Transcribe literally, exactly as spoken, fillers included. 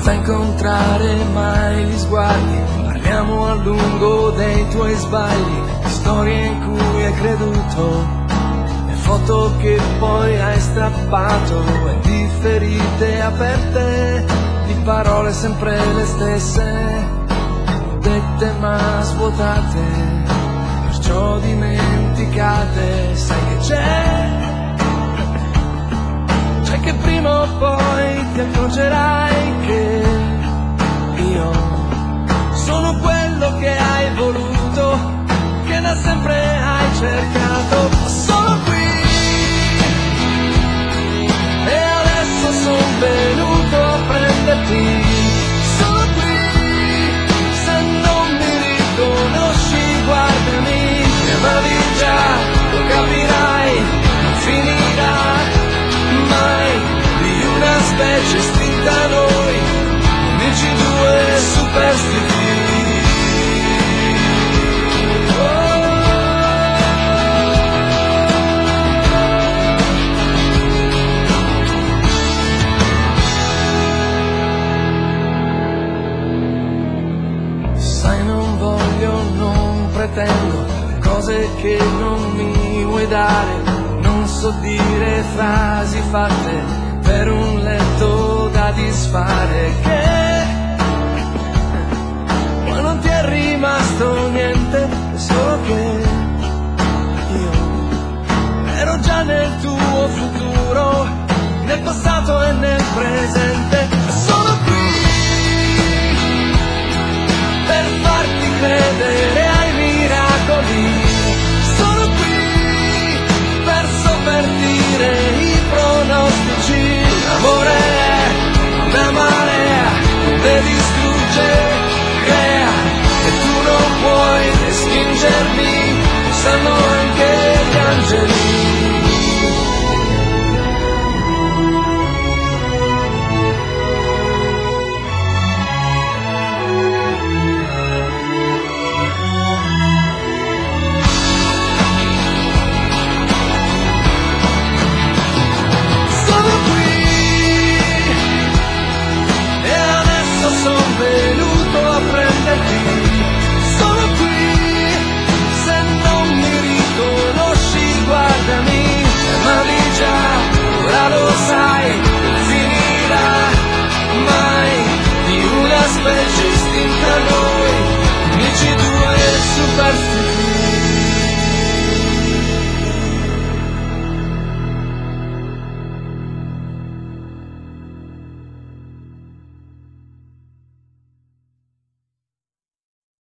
basta incontrare mai gli sguardi, parliamo a lungo dei tuoi sbagli, di storie in cui hai creduto, le foto che poi hai strappato, e di ferite aperte, di parole sempre le stesse, dette ma svuotate, perciò dimenticate. Sai che c'è, c'è che prima o poi ti accorgerai che io sono quello che hai voluto, che da sempre hai cercato. Sono qui e adesso son venuto a prenderti. Sono qui, se non mi riconosci guardami, mi amavi già, lo capirai, non finirà mai di una specie istinta a noi, amici due superstiti. Sai, non voglio, non pretendo cose che non mi vuoi dare, non so dire frasi fatte per un letto da disfare, che poi non ti è rimasto niente, solo che io ero già nel tuo futuro, nel passato e nel presente.